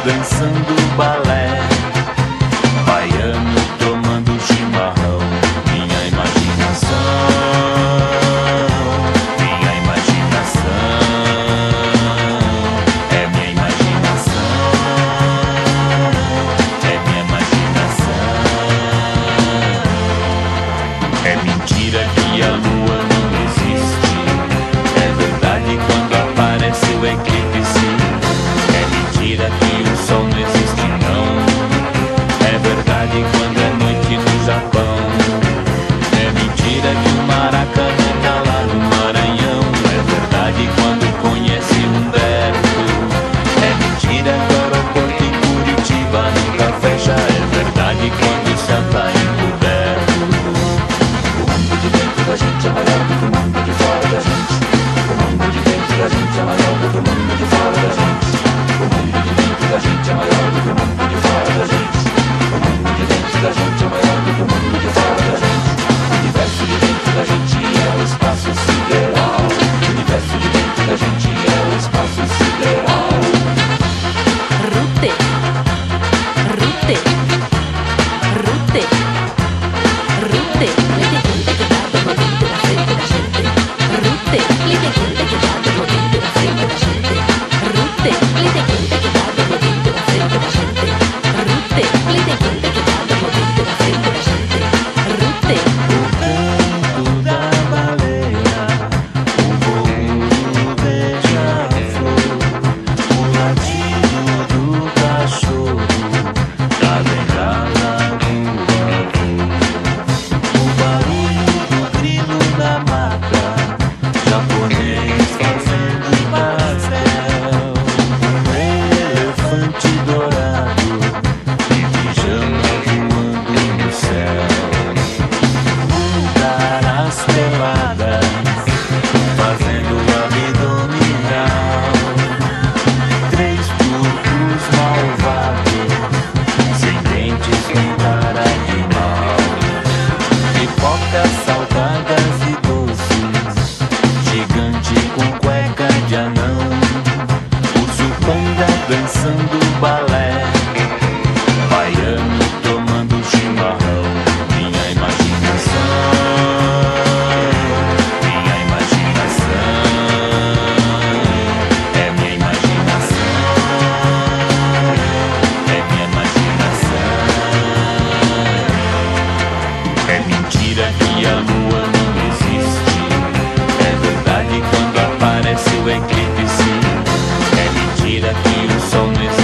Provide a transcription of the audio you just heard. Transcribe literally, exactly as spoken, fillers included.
dançando balé, baiano tomando chimarrão. Minha imaginação, minha imaginação, é minha imaginação, é minha imaginação. É mentira que a lua não existe, é verdade quando aparece o eclipse. É mentira que o sol não existe não, é verdade quando é noite no Japão. É mentira que o Maracanã tá lá no Maranhão, é verdade quando conhece Humberto. É mentira que o aeroporto em Curitiba nunca fecha, é verdade quando o céu tá encoberto. O mundo de dentro da gente é maior do que o mundo de fora da gente. O mundo de dentro da gente é maior do que o mundo de fora da gente. O mundo de dentro da gente é maior do que o mundo de fora da gente. O mundo de dentro da gente é maior do que o mundo de fora da gente. O universo de dentro da gente é o espaço sideral. O universo de dentro da gente é o espaço sideral. Rute, rute, rute, rute. Lite gente que dá do movimento na frente da gente. Rute, lite gente que dá do movimento na frente da gente. Rute, lite gente que dá do movimento na frente da gente. Rute, lite gente que dá do movimento na frente da gente. Rute. O canto da baleia, o voo beija-flor, o latido do cachorro, da bengala do avô, o barulho do grilo na mata, japonês fazendo pastel, um elefante dourado e pijama voando no céu. Caras peladas fazendo abdominal, três porcos malvados sem dentes com cara de mal, pipocas salgadas e doces, gigante com cueca de anão, urso panda dançando balé, baiano tomando chimarrão. Minha imaginação, minha imaginação, é minha imaginação, é minha imaginação. É mentira que a lua não existe, é verdade quando aparece o eclipse. É mentira que o sol não existe.